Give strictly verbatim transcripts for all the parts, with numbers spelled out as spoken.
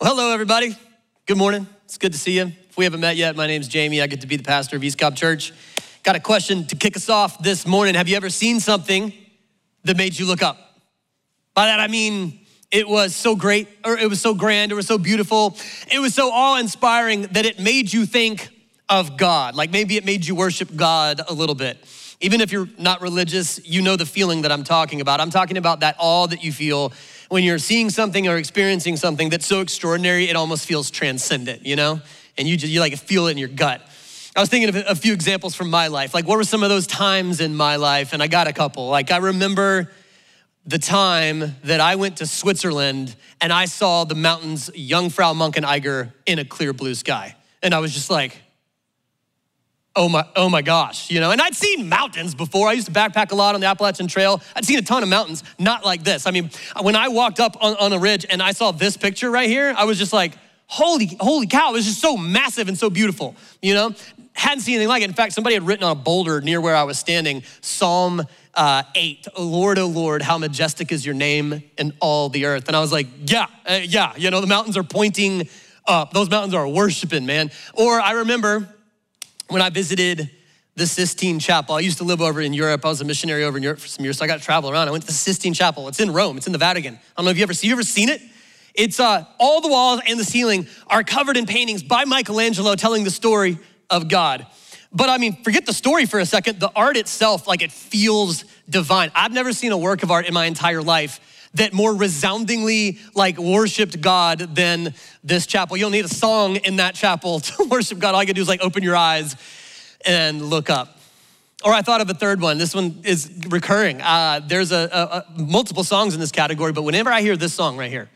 Well, hello, everybody. Good morning. It's good to see you. If we haven't met yet, my name's Jamie. I get to be the pastor of East Cobb Church. Got a question to kick us off this morning. Have you ever seen something that made you look up? By that, I mean, it was so great, or it was so grand, it was so beautiful, it was so awe-inspiring that it made you think of God. Like maybe it made you worship God a little bit. Even if you're not religious, you know the feeling that I'm talking about. I'm talking about that awe that you feel when you're seeing something or experiencing something that's so extraordinary, it almost feels transcendent, you know? And you just, you like feel it in your gut. I was thinking of a few examples from my life. Like what were some of those times in my life? And I got a couple. Like I remember the time that I went to Switzerland and I saw the mountains Jungfrau Monkeneiger in a clear blue sky. And I was just like, oh my, oh my gosh, you know? And I'd seen mountains before. I used to backpack a lot on the Appalachian Trail. I'd seen a ton of mountains, not like this. I mean, when I walked up on, on a ridge and I saw this picture right here, I was just like, holy, holy cow, it was just so massive and so beautiful, you know? Hadn't seen anything like it. In fact, somebody had written on a boulder near where I was standing, Psalm uh, eight, oh Lord, oh Lord, how majestic is your name in all the earth. And I was like, yeah, uh, yeah, you know, the mountains are pointing up. Those mountains are worshiping, man. Or I remember when I visited the Sistine Chapel. I used to live over in Europe. I was a missionary over in Europe for some years, so I got to travel around. I went to the Sistine Chapel. It's in Rome. It's in the Vatican. I don't know if you ever, you ever seen it? It's uh, all the walls and the ceiling are covered in paintings by Michelangelo telling the story of God. But I mean, forget the story for a second. The art itself, like it feels divine. I've never seen a work of art in my entire life that more resoundingly like worshiped God than this chapel. You don't need a song in that chapel to worship God. All you gotta do is like open your eyes and look up. Or I thought of a third one. This one is recurring. Uh, there's a, a, a multiple songs in this category, but whenever I hear this song right here,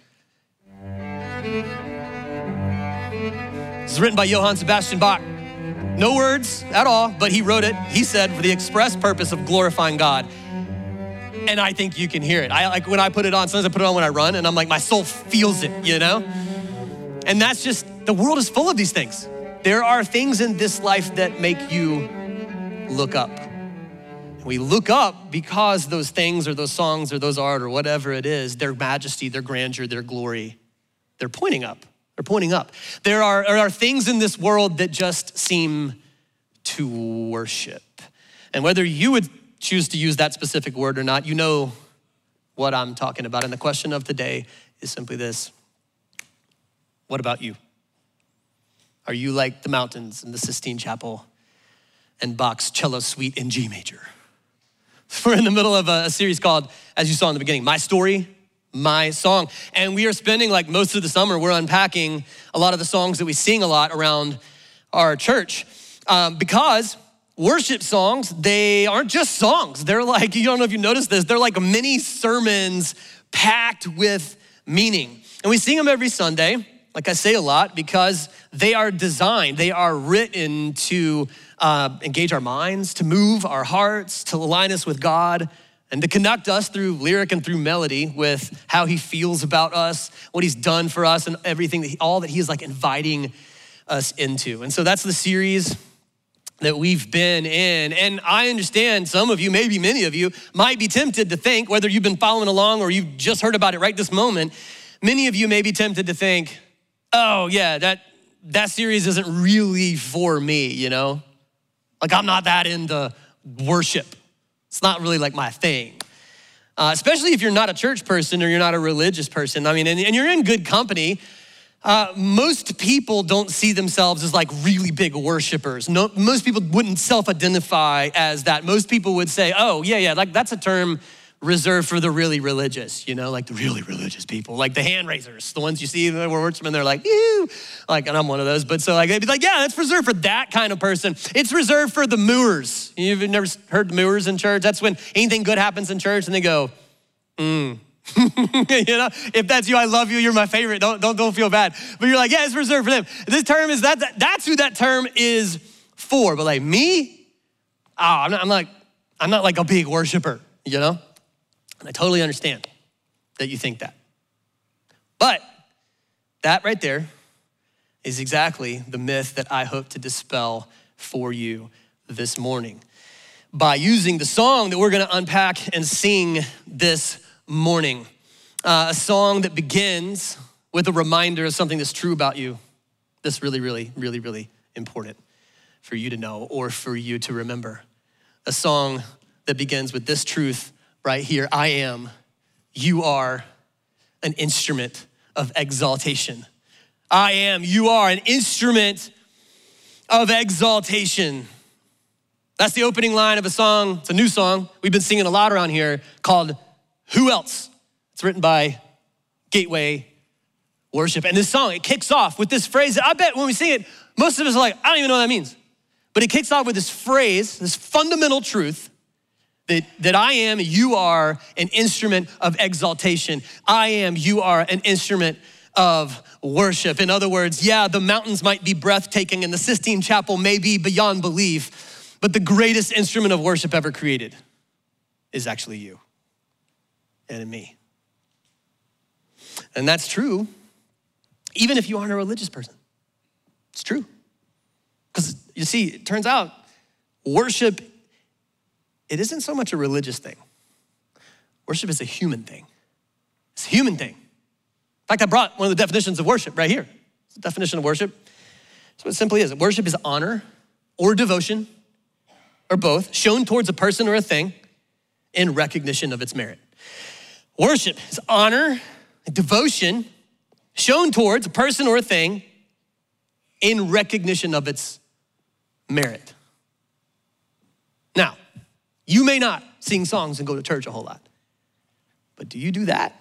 this is written by Johann Sebastian Bach. No words at all, but he wrote it, he said, for the express purpose of glorifying God. And I think you can hear it. I like when I put it on, sometimes I put it on when I run and I'm like, my soul feels it, you know? And that's just, the world is full of these things. There are things in this life that make you look up. We look up because those things or those songs or those art or whatever it is, their majesty, their grandeur, their glory, they're pointing up. They're pointing up. There are, there are things in this world that just seem to worship. And whether you would choose to use that specific word or not, you know what I'm talking about. And the question of the day is simply this: what about you? Are you like the mountains in the Sistine Chapel and Bach's cello suite in G major? We're in the middle of a, a series called, as you saw in the beginning, My Story, My Song. And we are spending like most of the summer, we're unpacking a lot of the songs that we sing a lot around our church um, because worship songs, they aren't just songs. They're like, you don't know if you noticed this, they're like mini sermons packed with meaning. And we sing them every Sunday, like I say a lot, because they are designed, they are written to uh, engage our minds, to move our hearts, to align us with God, and to connect us through lyric and through melody with how he feels about us, what he's done for us, and everything, that he, all that he is like inviting us into. And so that's the series that we've been in. And I understand some of you, maybe many of you, might be tempted to think, whether you've been following along or you've just heard about it right this moment, many of you may be tempted to think, oh yeah, that, that series isn't really for me, you know? Like I'm not that into worship. It's not really like my thing. Uh, especially if you're not a church person or you're not a religious person. I mean, and, and you're in good company. Uh, most people don't see themselves as like really big worshipers. No, most people wouldn't self-identify as that. Most people would say, oh yeah, yeah, like that's a term reserved for the really religious, you know, like the really religious people, like the hand raisers, the ones you see that were worshiping, they're like, ew, like, and I'm one of those. But so like, they'd be like, yeah, that's reserved for that kind of person. It's reserved for the mooers. You've never heard the mooers in church? That's when anything good happens in church and they go, mm. You know, if that's you, I love you, you're my favorite, don't, don't, don't feel bad. But you're like, yeah, it's reserved for them. This term is, that, that that's who that term is for. But like me, oh, I'm not, I'm like, I'm not like a big worshiper, you know? And I totally understand that you think that. But that right there is exactly the myth that I hope to dispel for you this morning by using the song that we're gonna unpack and sing this morning. Uh, a song that begins with a reminder of something that's true about you, that's really, really, really, really important for you to know or for you to remember. A song that begins with this truth right here: I am, you are an instrument of exaltation. I am, you are an instrument of exaltation. That's the opening line of a song. It's a new song we've been singing a lot around here called Who Else? It's written by Gateway Worship. And this song, it kicks off with this phrase that I bet when we sing it, most of us are like, I don't even know what that means. But it kicks off with this phrase, this fundamental truth that, that I am, you are an instrument of exaltation. I am, you are an instrument of worship. In other words, yeah, the mountains might be breathtaking and the Sistine Chapel may be beyond belief, but the greatest instrument of worship ever created is actually you and me. And that's true even if you aren't a religious person. It's true. Because you see, it turns out worship, it isn't so much a religious thing. Worship is a human thing. It's a human thing. In fact, I brought one of the definitions of worship right here. It's the definition of worship. So it simply is. Worship is honor or devotion, or both, shown towards a person or a thing in recognition of its merit. Worship is honor and devotion shown towards a person or a thing in recognition of its merit. Now, you may not sing songs and go to church a whole lot, but do you do that?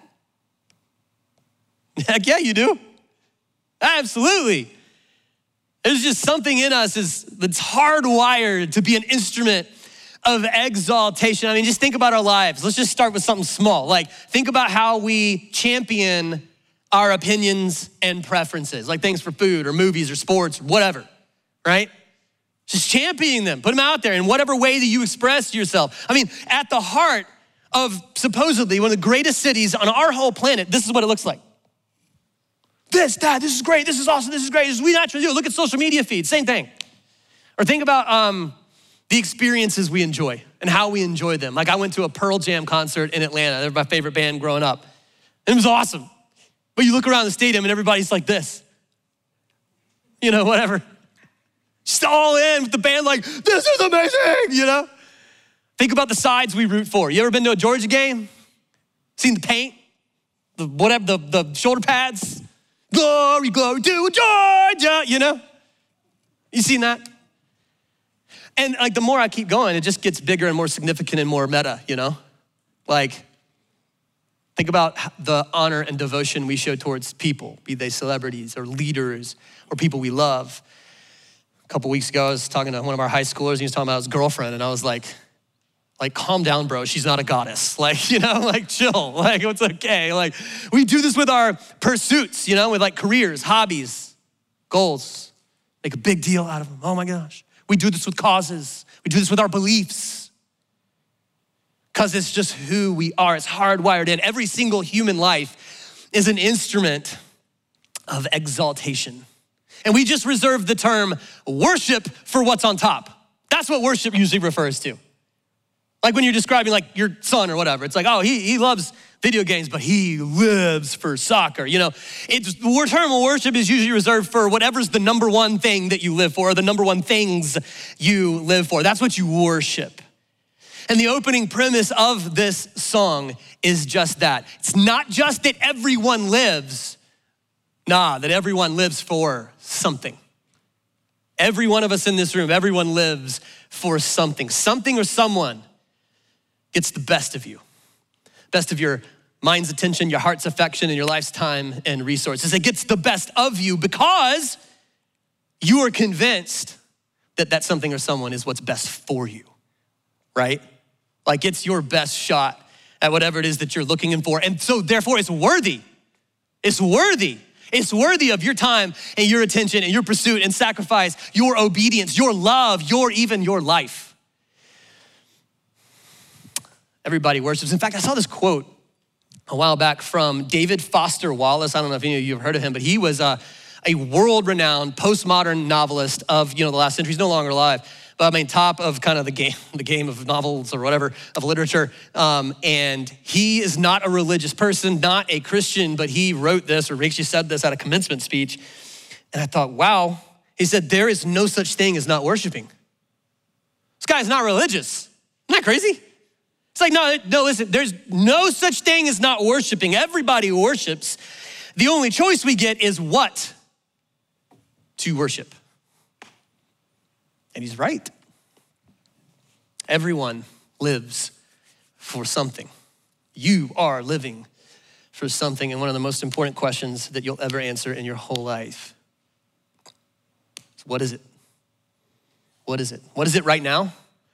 Heck yeah, you do. Absolutely. There's just something in us is, that's hardwired to be an instrument of exaltation. I mean, just think about our lives. Let's just start with something small. Like, think about how we champion our opinions and preferences, like things for food or movies or sports or whatever, right? Just championing them, put them out there in whatever way that you express yourself. I mean, at the heart of supposedly one of the greatest cities on our whole planet, this is what it looks like. This, that, this is great, this is awesome, this is great. This is we naturally do. Look at social media feeds, same thing. Or think about um, the experiences we enjoy and how we enjoy them. Like I went to a Pearl Jam concert in Atlanta. They were my favorite band growing up. And it was awesome. But you look around the stadium and everybody's like this. You know, whatever. Just all in with the band like, this is amazing, you know? Think about the sides we root for. You ever been to a Georgia game? Seen the paint? The whatever, the, the shoulder pads? Glory, glory to Georgia, you know? You seen that? And like the more I keep going, it just gets bigger and more significant and more meta, you know? Like, think about the honor and devotion we show towards people, be they celebrities or leaders or people we love. A couple weeks ago, I was talking to one of our high schoolers, and he was talking about his girlfriend, and I was like, like, calm down, bro. She's not a goddess. Like, you know, like chill. Like, it's okay. Like, we do this with our pursuits, you know, with like careers, hobbies, goals. Make a big deal out of them. Oh my gosh. We do this with causes. We do this with our beliefs. Because it's just who we are. It's hardwired in. Every single human life is an instrument of exaltation. And we just reserve the term worship for what's on top. That's what worship usually refers to. Like when you're describing like your son or whatever, it's like, oh, he, he loves video games, but he lives for soccer. You know, it's, the term of worship is usually reserved for whatever's the number one thing that you live for, or the number one things you live for. That's what you worship. And the opening premise of this song is just that. It's not just that everyone lives, nah, that everyone lives for something. Every one of us in this room, everyone lives for something. Something or someone gets the best of you, best of your mind's attention, your heart's affection, and your life's time and resources. It gets the best of you because you are convinced that that something or someone is what's best for you, right? Like it's your best shot at whatever it is that you're looking for. And so therefore it's worthy. It's worthy. It's worthy of your time and your attention and your pursuit and sacrifice, your obedience, your love, your even your life. Everybody worships. In fact, I saw this quote a while back from David Foster Wallace. I don't know if any of you have heard of him, but he was a, a world-renowned postmodern novelist of, you know, the last century. He's no longer alive. but I mean top of kind of the game, the game of novels or whatever, of literature. Um, and he is not a religious person, not a Christian, but he wrote this or actually said this at a commencement speech. And I thought, wow, he said, there is no such thing as not worshiping. This guy's not religious. Isn't that crazy? It's like, no, no, listen, there's no such thing as not worshiping. Everybody worships. The only choice we get is what to worship. And he's right. Everyone lives for something. You are living for something. And one of the most important questions that you'll ever answer in your whole life is, what is it? What is it? What is it right now?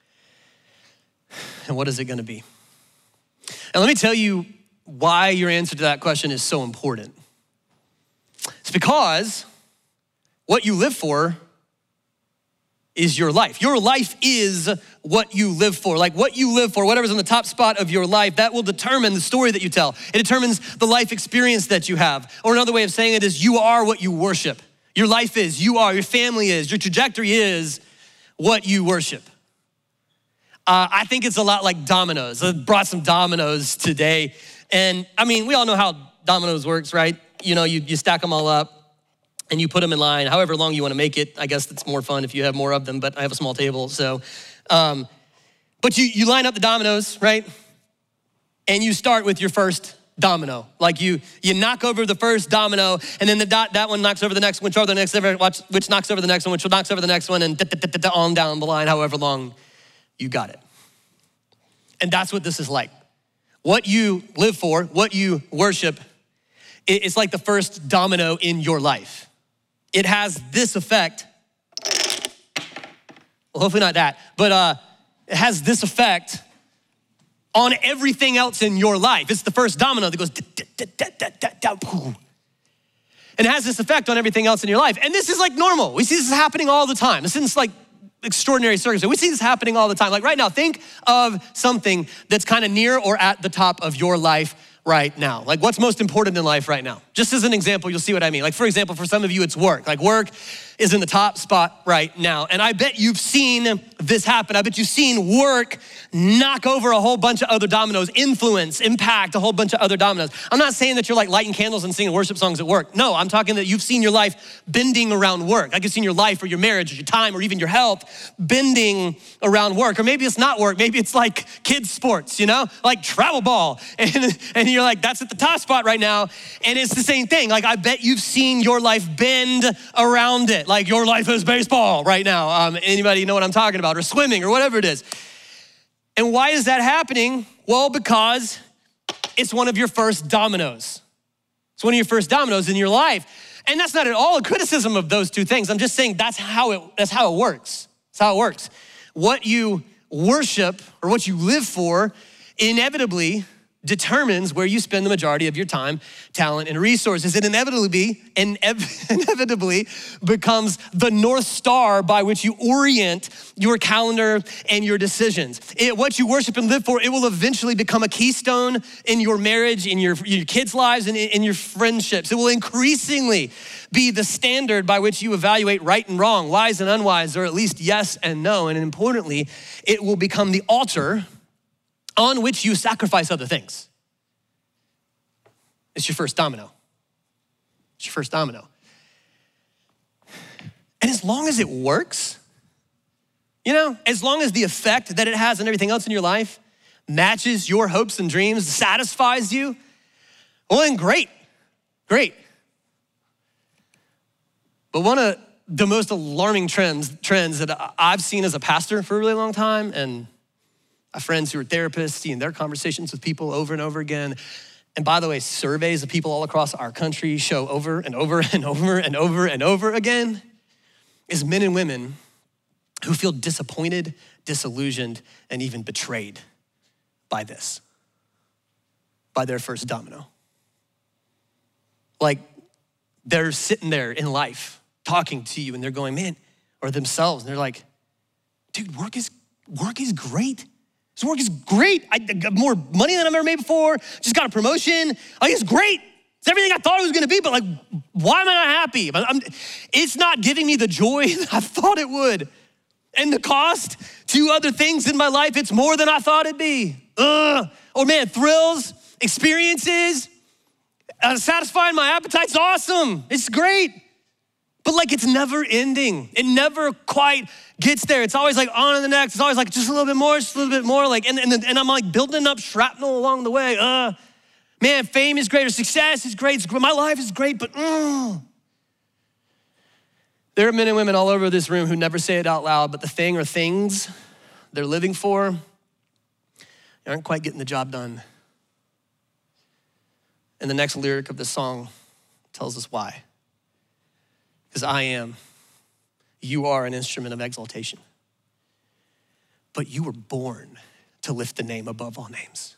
And what is it gonna be? And let me tell you why your answer to that question is so important. It's because what you live for is your life. Your life is what you live for. Like what you live for, whatever's on the top spot of your life, that will determine the story that you tell. It determines the life experience that you have. Or another way of saying it is, you are what you worship. Your life is, you are, your family is, your trajectory is what you worship. Uh, I think it's a lot like dominoes. I brought some dominoes today. And I mean, we all know how dominoes works, right? You know, you, you stack them all up and you put them in line, however long you wanna make it. I guess it's more fun if you have more of them, but I have a small table, so. Um, but you, you line up the dominoes, right? And you start with your first domino. Like you you knock over the first domino, and then the dot, that one knocks over the next one, which over the next, which knocks over the next one, which knocks over the next one, and on down the line, however long you got it. And that's what this is like. What you live for, what you worship, it's like the first domino in your life. It has this effect. Well, hopefully not that, but uh, it has this effect on everything else in your life. It's the first domino that goes, and it has this effect on everything else in your life. And this is like normal. We see this happening all the time. This isn't like extraordinary circumstance. We see this happening all the time. Like right now, think of something that's kind of near or at the top of your life right now. Like what's most important in life right now? Just as an example, you'll see what I mean. Like for example, for some of you, it's work. Like work is in the top spot right now. And I bet you've seen this happen. I bet you've seen work knock over a whole bunch of other dominoes, influence, impact a whole bunch of other dominoes. I'm not saying that you're like lighting candles and singing worship songs at work. No, I'm talking that you've seen your life bending around work. Like you've seen your life or your marriage or your time or even your health bending around work. Or maybe it's not work. Maybe it's like kids sports, you know, like travel ball. And, and you're like, that's at the top spot right now. And it's the same thing. Like I bet you've seen your life bend around it. Like your life is baseball right now. Um, anybody know what I'm talking about? Or swimming or whatever it is. And why is that happening? Well, because it's one of your first dominoes. It's one of your first dominoes in your life. And that's not at all a criticism of those two things. I'm just saying that's how it, that's how it works. That's how it works. What you worship or what you live for inevitably determines where you spend the majority of your time, talent, and resources. It inevitably, inevitably becomes the North Star by which you orient your calendar and your decisions. It, what you worship and live for, it will eventually become a keystone in your marriage, in your, your kids' lives, and in, in your friendships. It will increasingly be the standard by which you evaluate right and wrong, wise and unwise, or at least yes and no. And importantly, it will become the altar on which you sacrifice other things. It's your first domino. It's your first domino. And as long as it works, you know, as long as the effect that it has on everything else in your life matches your hopes and dreams, satisfies you, well then great, great. But one of the most alarming trends, trends that I've seen as a pastor for a really long time, and I have friends who are therapists, seeing their conversations with people over and over again. And by the way, surveys of people all across our country show over and over and over and over and over again, is men and women who feel disappointed, disillusioned, and even betrayed by this, by their first domino. Like they're sitting there in life talking to you and they're going, man, or themselves, and they're like, dude, work is, work is great. This work is great. I got more money than I've ever made before. Just got a promotion. Like, it's great. It's everything I thought it was gonna be, but like, why am I not happy? I'm, it's not giving me the joy that I thought it would. And the cost to other things in my life, it's more than I thought it'd be. Ugh. Or man, thrills, experiences, uh, satisfying my appetite's awesome. It's great. But like it's never ending. It never quite gets there. It's always like on to the next. It's always like just a little bit more, just a little bit more. Like, and, and, and I'm like building up shrapnel along the way. Uh, man, fame is great, or success is great. My life is great, but mm. There are men and women all over this room who never say it out loud, but the thing or things they're living for aren't quite getting the job done. And the next lyric of the song tells us why. Because I am, you are an instrument of exaltation. But you were born to lift the name above all names.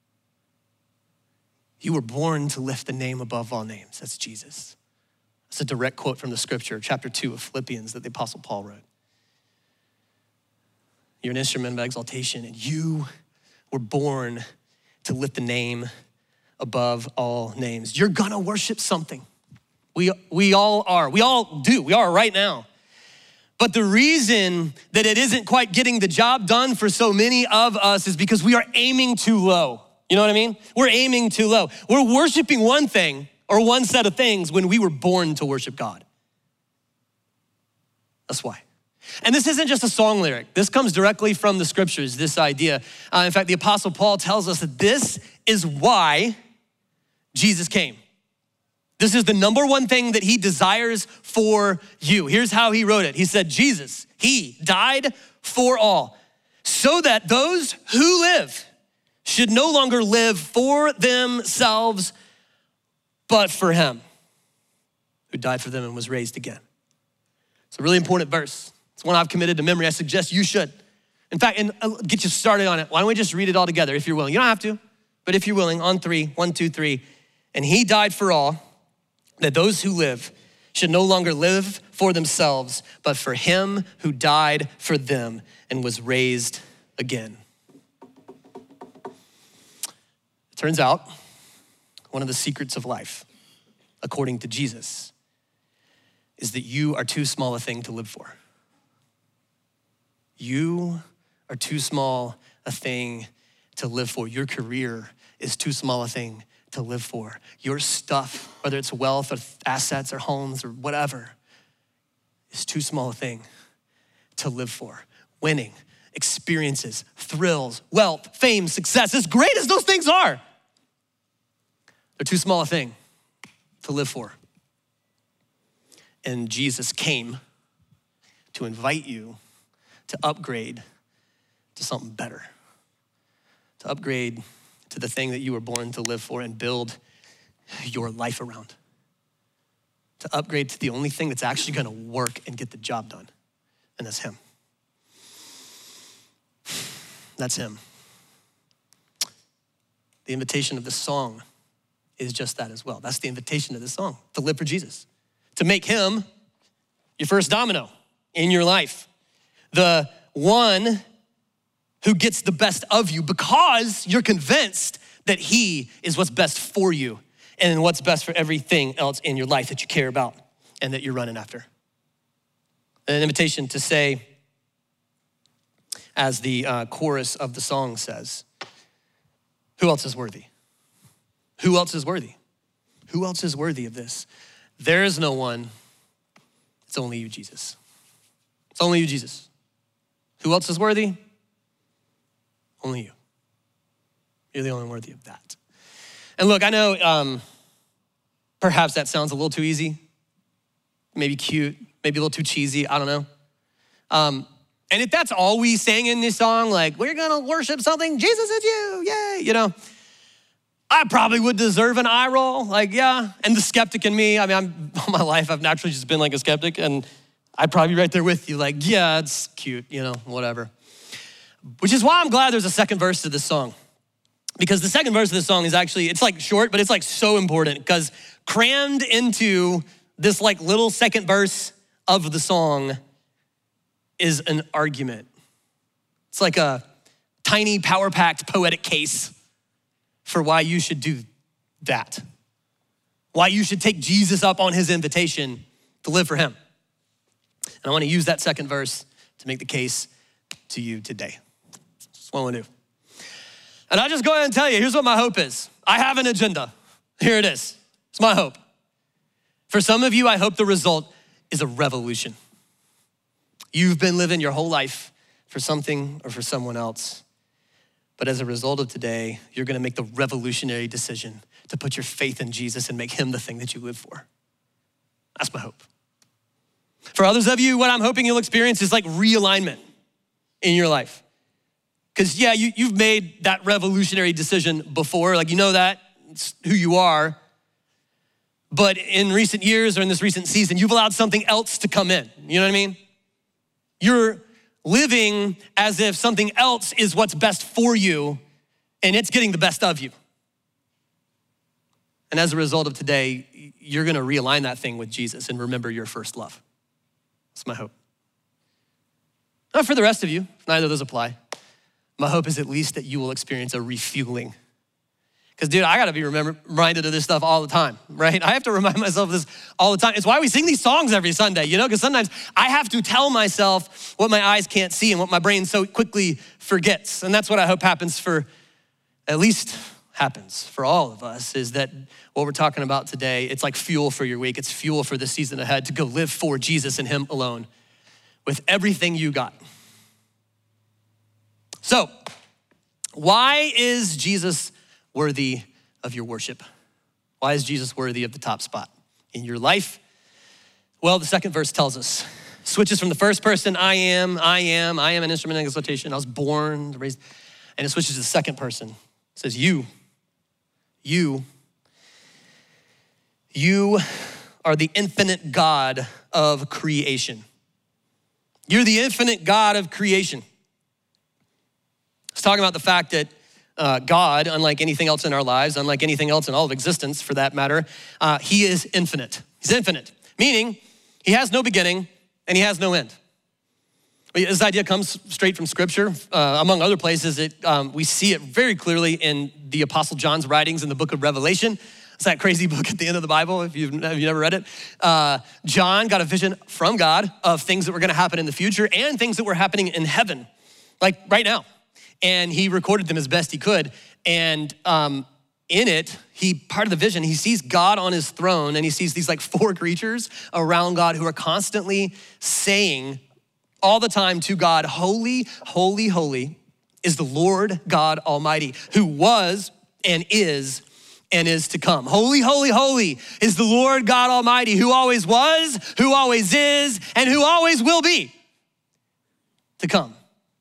You were born to lift the name above all names. That's Jesus. It's a direct quote from the scripture, chapter two of Philippians that the Apostle Paul wrote. You're an instrument of exaltation, and you were born to lift the name above all names. You're gonna worship something. We, we all are, we all do, we are right now. But the reason that it isn't quite getting the job done for so many of us is because we are aiming too low. You know what I mean? We're aiming too low. We're worshiping one thing or one set of things when we were born to worship God. That's why. And this isn't just a song lyric. This comes directly from the scriptures, this idea. Uh, in fact, the Apostle Paul tells us that this is why Jesus came. This is the number one thing that he desires for you. Here's how he wrote it. He said, Jesus, he died for all, so that those who live should no longer live for themselves, but for him who died for them and was raised again. It's a really important verse. It's one I've committed to memory. I suggest you should. In fact, and I'll get you started on it. Why don't we just read it all together if you're willing? You don't have to, but if you're willing, on three, one, two, three. And he died for all, that those who live should no longer live for themselves, but for him who died for them and was raised again. It turns out, one of the secrets of life, according to Jesus, is that you are too small a thing to live for. You are too small a thing to live for. Your career is too small a thing to live for. Your stuff, whether it's wealth or assets or homes or whatever, is too small a thing to live for. Winning, experiences, thrills, wealth, fame, success, as great as those things are, they're too small a thing to live for. And Jesus came to invite you to upgrade to something better, to upgrade to the thing that you were born to live for and build your life around, to upgrade to the only thing that's actually gonna work and get the job done, and that's him. That's him. The invitation of this song is just that as well. That's the invitation of this song, to live for Jesus, to make him your first domino in your life, the one who gets the best of you because you're convinced that he is what's best for you and what's best for everything else in your life that you care about and that you're running after. An invitation to say, as the uh, chorus of the song says, who else is worthy? Who else is worthy? Who else is worthy of this? There is no one. It's only you, Jesus. It's only you, Jesus. Who else is worthy? Only you. You're the only one worthy of that. And look, I know um, perhaps that sounds a little too easy, maybe cute, maybe a little too cheesy, I don't know. Um, and if that's all we sang in this song, like, we're gonna worship something, Jesus is you, yay, you know, I probably would deserve an eye roll, like, yeah. And the skeptic in me, I mean, I'm, all my life, I've naturally just been like a skeptic, and I'd probably be right there with you, like, yeah, it's cute, you know, whatever. Which is why I'm glad there's a second verse to this song. Because the second verse of this song is actually, it's like short, but it's like so important, because crammed into this like little second verse of the song is an argument. It's like a tiny, power-packed poetic case for why you should do that. Why you should take Jesus up on his invitation to live for him. And I want to use that second verse to make the case to you today. That's what I want to do. And I'll just go ahead and tell you, here's what my hope is. I have an agenda. Here it is. It's my hope. For some of you, I hope the result is a revolution. You've been living your whole life for something or for someone else. But as a result of today, you're gonna make the revolutionary decision to put your faith in Jesus and make him the thing that you live for. That's my hope. For others of you, what I'm hoping you'll experience is like realignment in your life. Because yeah, you, you've made that revolutionary decision before, like you know that, it's who you are. But in recent years or in this recent season, you've allowed something else to come in, you know what I mean? You're living as if something else is what's best for you and it's getting the best of you. And as a result of today, you're gonna realign that thing with Jesus and remember your first love. That's my hope. Not for the rest of you, neither of those apply. My hope is at least that you will experience a refueling. Because dude, I gotta be remember, reminded of this stuff all the time, right? I have to remind myself of this all the time. It's why we sing these songs every Sunday, you know? Because sometimes I have to tell myself what my eyes can't see and what my brain so quickly forgets. And that's what I hope happens for, at least happens for all of us, is that what we're talking about today, it's like fuel for your week. It's fuel for the season ahead to go live for Jesus and him alone with everything you got. So, why is Jesus worthy of your worship? Why is Jesus worthy of the top spot in your life? Well, the second verse tells us, switches from the first person, I am, I am, I am an instrument of exaltation. I was born, raised, and it switches to the second person. It says you, you, you are the infinite God of creation. You're the infinite God of creation. It's talking about the fact that Uh, God, unlike anything else in our lives, unlike anything else in all of existence for that matter, uh, he is infinite. He's infinite, meaning he has no beginning and he has no end. This idea comes straight from scripture. Uh, among other places, it, um, we see it very clearly in the Apostle John's writings in the book of Revelation. It's that crazy book at the end of the Bible, if you've, if you've never read it. Uh, John got a vision from God of things that were gonna happen in the future and things that were happening in heaven, like right now. And he recorded them as best he could. And um, in it, he, part of the vision, he sees God on his throne and he sees these like four creatures around God who are constantly saying all the time to God, holy, holy, holy is the Lord God Almighty, who was and is and is to come. Holy, holy, holy is the Lord God Almighty, who always was, who always is, and who always will be to come.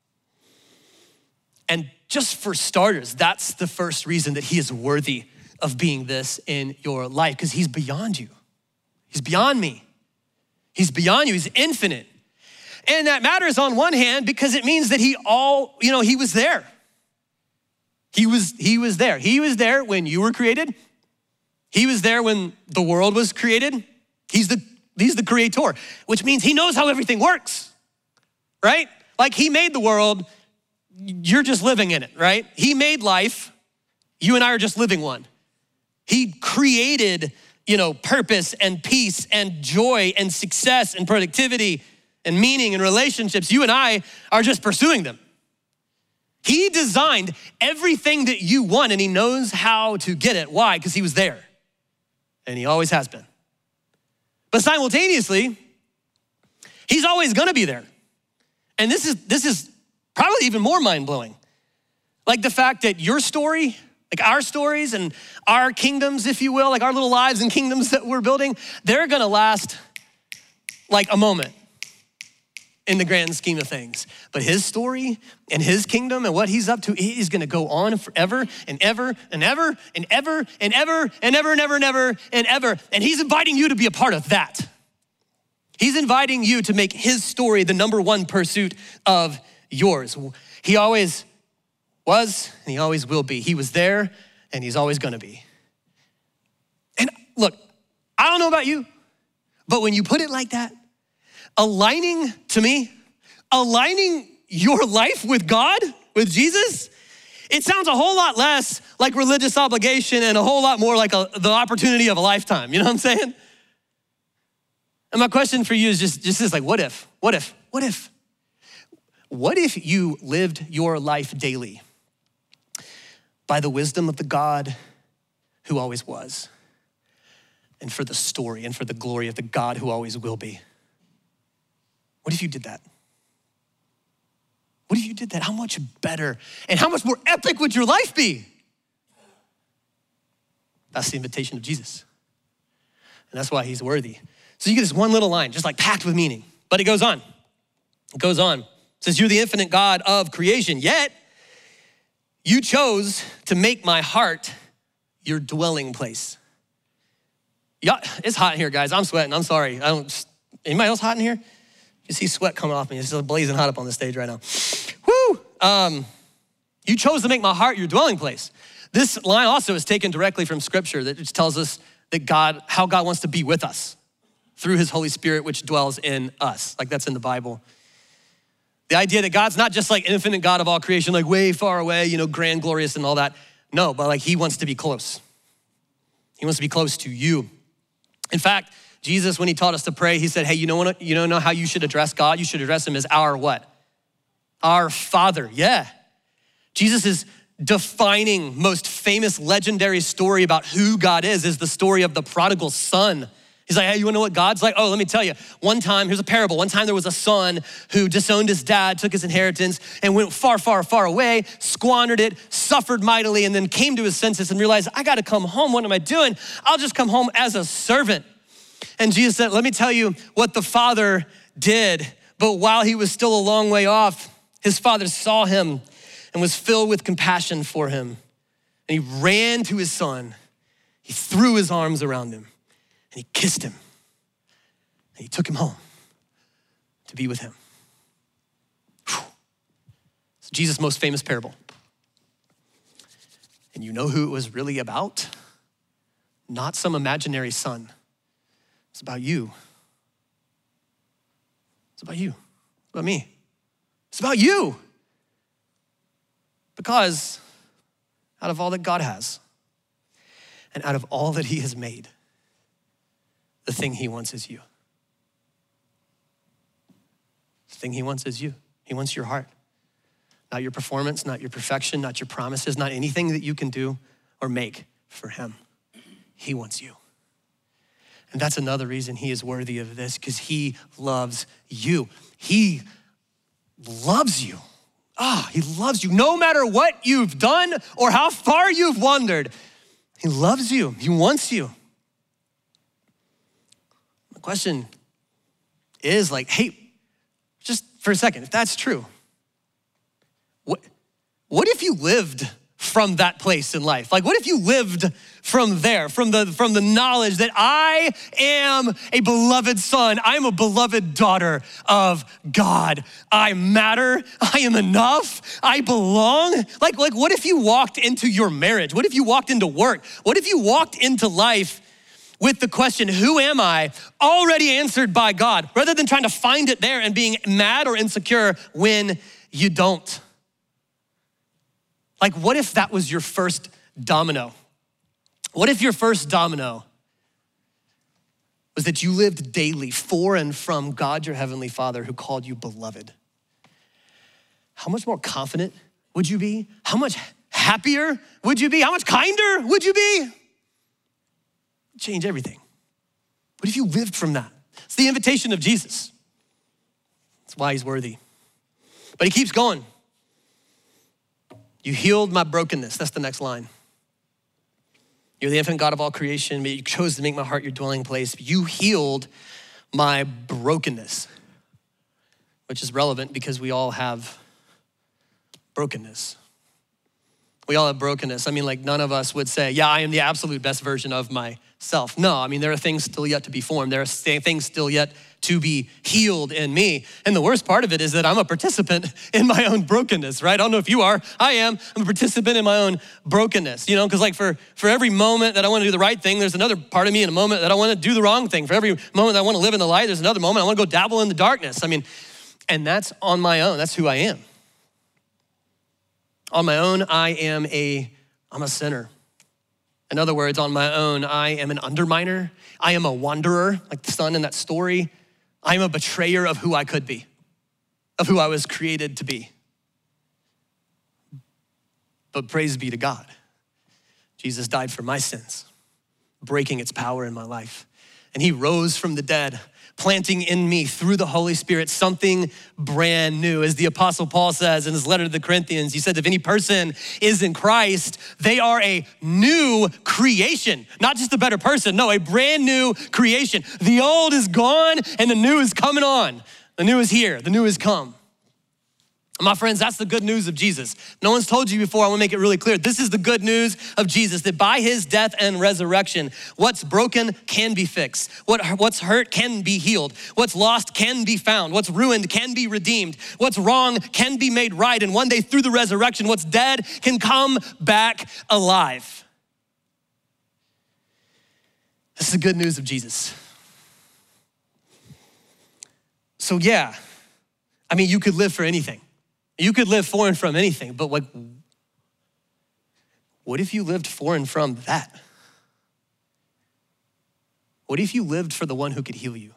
And just for starters, that's the first reason that he is worthy of being this in your life, because he's beyond you. He's beyond me. He's beyond you, he's infinite. And that matters on one hand because it means that he all, you know, he was there. He was, he was there. He was there when you were created. He was there when the world was created. He's the, he's the creator, which means he knows how everything works, right? Like he made the world, you're just living in it, right? He made life, you and I are just living one. He created, you know, purpose and peace and joy and success and productivity and meaning and relationships. You and I are just pursuing them. He designed everything that you want and he knows how to get it. Why? Because he was there and he always has been. But simultaneously, he's always gonna be there. And this is, this is probably even more mind-blowing. Like the fact that your story, like our stories and our kingdoms, if you will, like our little lives and kingdoms that we're building, they're gonna last like a moment in the grand scheme of things. But his story and his kingdom and what he's up to, he is gonna go on forever and ever and ever and ever and ever and ever and ever and ever and ever. And he's inviting you to be a part of that. He's inviting you to make his story the number one pursuit of yours. He always was and he always will be. He was there and he's always gonna be. And look, I don't know about you, but when you put it like that, aligning to me, aligning your life with God, with Jesus, it sounds a whole lot less like religious obligation and a whole lot more like a, the opportunity of a lifetime. You know what I'm saying? And my question for you is just, just this, like, what if, what if, what if? What if you lived your life daily by the wisdom of the God who always was, and for the story and for the glory of the God who always will be? What if you did that? What if you did that? How much better and how much more epic would your life be? That's the invitation of Jesus. And that's why he's worthy. So you get this one little line, just like packed with meaning. But it goes on. It goes on. It says, you're the infinite God of creation, yet you chose to make my heart your dwelling place. Yeah, it's hot in here, guys. I'm sweating. I'm sorry. I don't. Anybody else hot in here? You see sweat coming off me. It's just blazing hot up on the stage right now. Woo! Um, you chose to make my heart your dwelling place. This line also is taken directly from scripture that just tells us that God, how God wants to be with us through his Holy Spirit, which dwells in us. Like that's in the Bible. The idea that God's not just like infinite God of all creation, like way far away, you know, grand, glorious and all that. No, but like he wants to be close. He wants to be close to you. In fact, Jesus, when he taught us to pray, he said, hey, you know what, you don't know how you should address God? You should address him as our what? Our Father, yeah. Jesus is defining most famous legendary story about who God is, is the story of the prodigal son. He's like, hey, you wanna know what God's like? Oh, let me tell you. One time, here's a parable. One time there was a son who disowned his dad, took his inheritance and went far, far, far away, squandered it, suffered mightily, and then came to his senses and realized, I gotta come home. What am I doing? I'll just come home as a servant. And Jesus said, let me tell you what the father did. But while he was still a long way off, his father saw him and was filled with compassion for him. And he ran to his son. He threw his arms around him and he kissed him. And he took him home to be with him. Whew. It's Jesus' most famous parable. And you know who it was really about? Not some imaginary son. It's about you. It's about you. It's about me. It's about you. Because out of all that God has, and out of all that he has made, the thing he wants is you. The thing he wants is you. He wants your heart. Not your performance, not your perfection, not your promises, not anything that you can do or make for him. He wants you. And that's another reason he is worthy of this, because he loves you. He loves you. Ah, he loves you. No matter what you've done or how far you've wandered, he loves you. He wants you. The question is like, hey, just for a second, if that's true, what, what if you lived from that place in life? Like, what if you lived from there, from the, from the knowledge that I am a beloved son, I'm a beloved daughter of God. I matter, I am enough, I belong. Like, like what if you walked into your marriage? What if you walked into work? What if you walked into life with the question, who am I, already answered by God, rather than trying to find it there and being mad or insecure when you don't? Like, what if that was your first domino? What if your first domino was that you lived daily for and from God, your heavenly Father, who called you beloved? How much more confident would you be? How much happier would you be? How much kinder would you be? Change everything. What if you lived from that? It's the invitation of Jesus. That's why he's worthy. But he keeps going. You healed my brokenness. That's the next line. You're the infinite God of all creation, but you chose to make my heart your dwelling place. You healed my brokenness, which is relevant because we all have brokenness. We all have brokenness. I mean, like none of us would say, yeah, I am the absolute best version of myself. No, I mean, there are things still yet to be formed. There are things still yet to be healed in me. And the worst part of it is that I'm a participant in my own brokenness, right? I don't know if you are, I am. I'm a participant in my own brokenness, you know, because like for, for every moment that I want to do the right thing, there's another part of me in a moment that I want to do the wrong thing. For every moment that I want to live in the light, there's another moment I want to go dabble in the darkness. I mean, and that's on my own. That's who I am. On my own, I am a, I'm a sinner. In other words, on my own, I am an underminer. I am a wanderer, like the son in that story. I am a betrayer of who I could be. of who I was created to be. But praise be to God. Jesus died for my sins, breaking its power in my life. And he rose from the dead, planting in me through the Holy Spirit something brand new. As the Apostle Paul says in his letter to the Corinthians, he said, if any person is in Christ, they are a new creation. Not just a better person, no, a brand new creation. The old is gone and the new is coming on. The new is here, the new is come. My friends, that's the good news of Jesus. No one's told you before, I wanna make it really clear. This is the good news of Jesus, that by his death and resurrection, what's broken can be fixed. What, what's hurt can be healed. What's lost can be found. What's ruined can be redeemed. What's wrong can be made right. And one day through the resurrection, what's dead can come back alive. This is the good news of Jesus. So yeah, I mean, you could live for anything. You could live for and from anything, but like, what if you lived for and from that? What if you lived for the one who could heal you?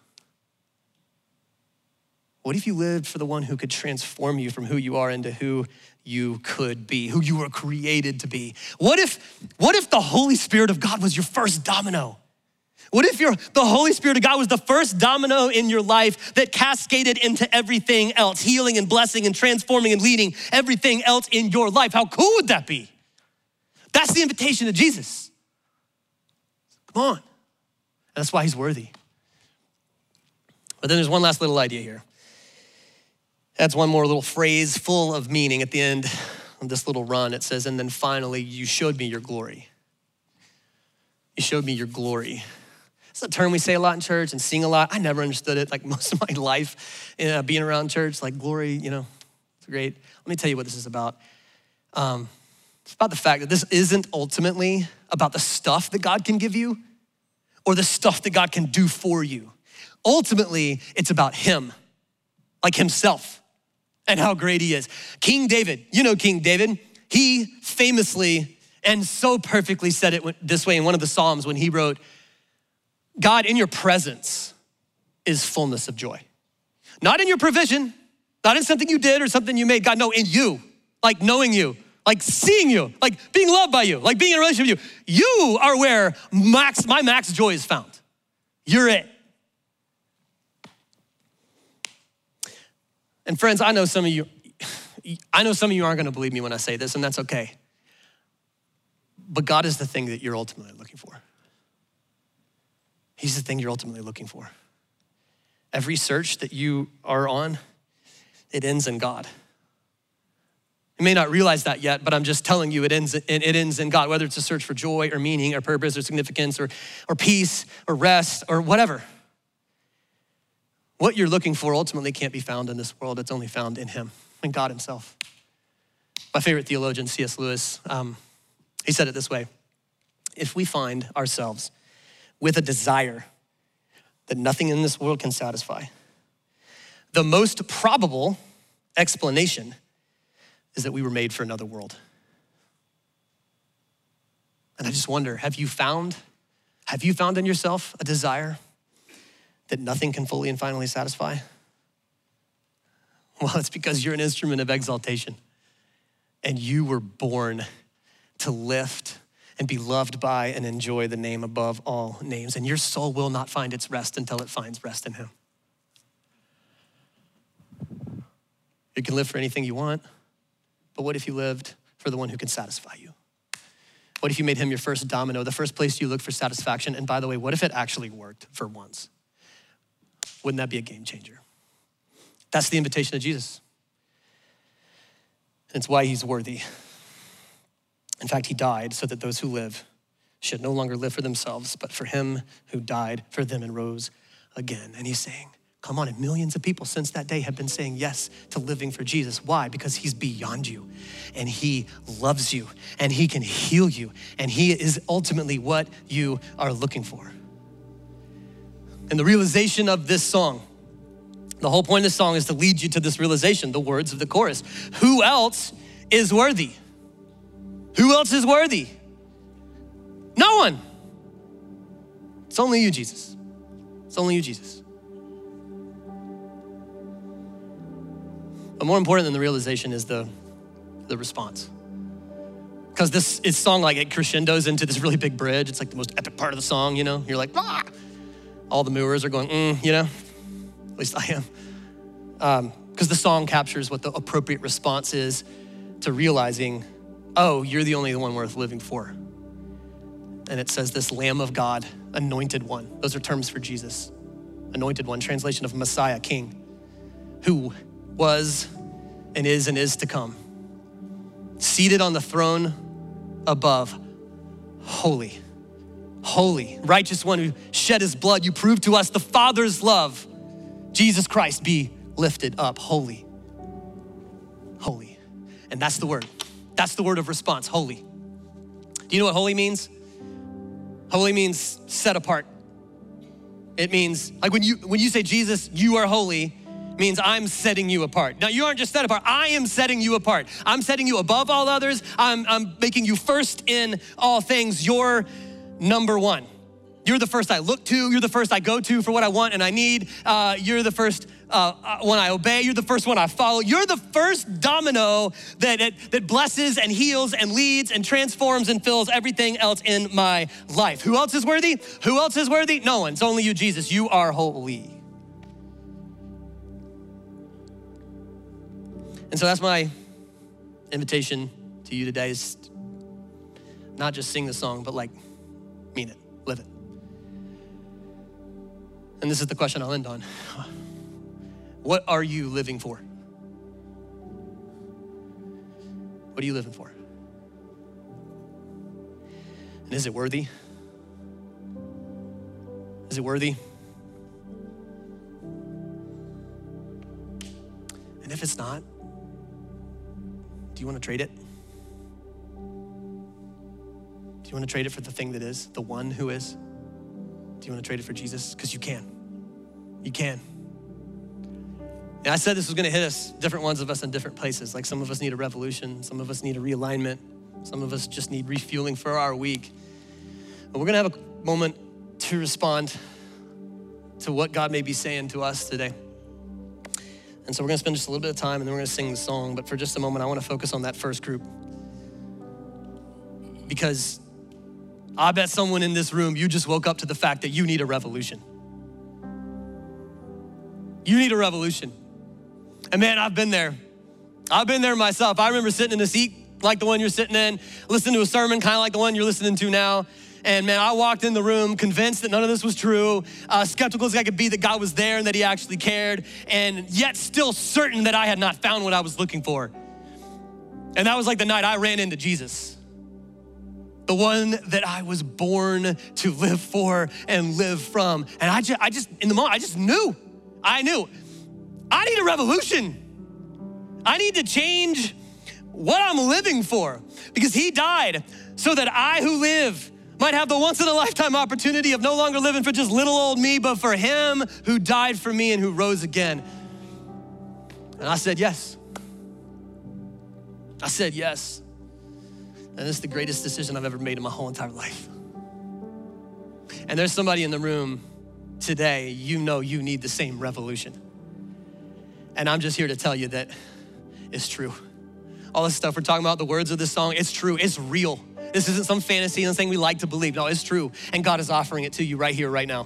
What if you lived for the one who could transform you from who you are into who you could be, who you were created to be? What if, what if the Holy Spirit of God was your first domino? What if your, the Holy Spirit of God was the first domino in your life that cascaded into everything else, healing and blessing and transforming and leading everything else in your life? How cool would that be? That's the invitation of Jesus. Come on. That's why he's worthy. But then there's one last little idea here. That's one more little phrase full of meaning at the end of this little run. It says, and then finally, you showed me your glory. You showed me your glory. It's a term we say a lot in church and sing a lot. I never understood it, like most of my life, uh, being around church, like glory, you know, it's great. Let me tell you what this is about. Um, it's about the fact that this isn't ultimately about the stuff that God can give you or the stuff that God can do for you. Ultimately, it's about him, like himself and how great he is. King David, you know King David, he famously and so perfectly said it this way in one of the Psalms when he wrote, God, in your presence is fullness of joy. Not in your provision, not in something you did or something you made. God, no, in you, like knowing you, like seeing you, like being loved by you, like being in a relationship with you. You are where max, my max joy is found. You're it. And friends, I know some of you, I know some of you aren't gonna believe me when I say this, and that's okay. But God is the thing that you're ultimately looking for. He's the thing you're ultimately looking for. Every search that you are on, it ends in God. You may not realize that yet, but I'm just telling you it ends, it ends in God, whether it's a search for joy or meaning or purpose or significance or, or peace or rest or whatever. What you're looking for ultimately can't be found in this world. It's only found in him, in God himself. My favorite theologian, C S Lewis, um, he said it this way: if we find ourselves with a desire that nothing in this world can satisfy, the most probable explanation is that we were made for another world. And I just wonder, have you found, have you found in yourself a desire that nothing can fully and finally satisfy? Well, it's because you're an instrument of exaltation and you were born to lift and be loved by and enjoy the name above all names. And your soul will not find its rest until it finds rest in him. You can live for anything you want, but what if you lived for the one who can satisfy you? What if you made him your first domino, the first place you look for satisfaction? And by the way, what if it actually worked for once? Wouldn't that be a game changer? That's the invitation of Jesus. And it's why he's worthy. In fact, he died so that those who live should no longer live for themselves, but for him who died for them and rose again. And he's saying, come on, and millions of people since that day have been saying yes to living for Jesus. Why? Because he's beyond you and he loves you and he can heal you and he is ultimately what you are looking for. And the realization of this song, the whole point of this song is to lead you to this realization, the words of the chorus. Who else is worthy? Who else is worthy? No one. It's only you, Jesus. It's only you, Jesus. But more important than the realization is the, the response. Because this is song, like it crescendos into this really big bridge. It's like the most epic part of the song, you know? You're like, ah! All the mooers are going, mm, you know? At least I am. Because um, the song captures what the appropriate response is to realizing, oh, you're the only one worth living for. And it says this Lamb of God, anointed one. Those are terms for Jesus. Anointed one, translation of Messiah, King, who was and is and is to come. Seated on the throne above, holy, holy, righteous one who shed his blood. You prove to us the Father's love. Jesus Christ be lifted up, holy, holy. And that's the word. That's the word of response, holy. Do you know what holy means? Holy means set apart. It means, like when you when you say, Jesus, you are holy, means I'm setting you apart. Now you aren't just set apart, I am setting you apart. I'm setting you above all others. I'm, I'm making you first in all things. You're number one. You're the first I look to. You're the first I go to for what I want and I need. Uh, you're the first uh, one I obey. You're the first one I follow. You're the first domino that, that, that blesses and heals and leads and transforms and fills everything else in my life. Who else is worthy? Who else is worthy? No one. It's only you, Jesus. You are holy. And so that's my invitation to you today, is not just sing the song, but like mean it, live it. And this is the question I'll end on. What are you living for? What are you living for? And is it worthy? Is it worthy? And if it's not, do you want to trade it? Do you want to trade it for the thing that is, the one who is? Do you want to trade it for Jesus? Because you can. You can. And I said this was going to hit us, different ones of us in different places. Like some of us need a revolution. Some of us need a realignment. Some of us just need refueling for our week. But we're going to have a moment to respond to what God may be saying to us today. And so we're gonna spend just a little bit of time and then we're gonna sing the song. But for just a moment, I wanna focus on that first group. Because I bet someone in this room, you just woke up to the fact that you need a revolution. You need a revolution. And man, I've been there. I've been there myself. I remember sitting in a seat like the one you're sitting in, listening to a sermon kind of like the one you're listening to now. And man, I walked in the room convinced that none of this was true, uh, skeptical as I could be that God was there and that he actually cared, and yet still certain that I had not found what I was looking for. And that was like the night I ran into Jesus, the one that I was born to live for and live from. And I just, I just in the moment, I just knew, I knew, I need a revolution. I need to change what I'm living for, because he died so that I who live might have the once in a lifetime opportunity of no longer living for just little old me, but for him who died for me and who rose again. And I said yes. I said yes. And this is the greatest decision I've ever made in my whole entire life. And there's somebody in the room today, you know you need the same revolution. And I'm just here to tell you that it's true. All this stuff we're talking about, the words of this song, it's true, it's real. This isn't some fantasy and thing we like to believe. No, it's true. And God is offering it to you right here, right now.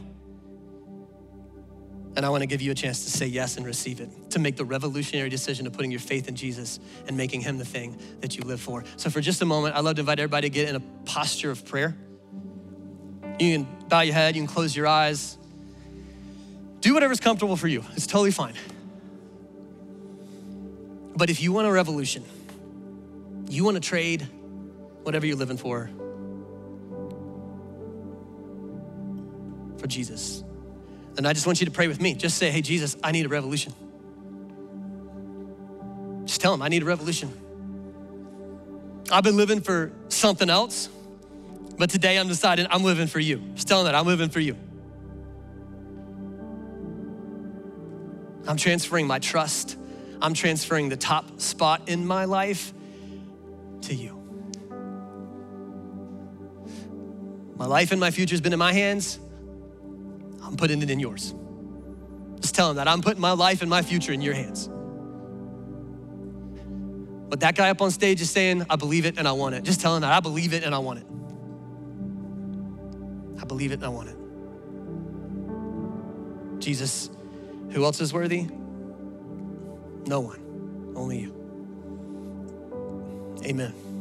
And I want to give you a chance to say yes and receive it, to make the revolutionary decision of putting your faith in Jesus and making him the thing that you live for. So for just a moment, I'd love to invite everybody to get in a posture of prayer. You can bow your head, you can close your eyes. Do whatever's comfortable for you. It's totally fine. But if you want a revolution, you want to trade whatever you're living for, for Jesus. And I just want you to pray with me. Just say, hey, Jesus, I need a revolution. Just tell him, I need a revolution. I've been living for something else, but today I'm deciding I'm living for you. Just tell him that I'm living for you. I'm transferring my trust. I'm transferring the top spot in my life to you. My life and my future has been in my hands. I'm putting it in yours. Just tell him that I'm putting my life and my future in your hands. But that guy up on stage is saying, I believe it and I want it. Just tell him that, I believe it and I want it. I believe it and I want it. Jesus, who else is worthy? No one, only you. Amen.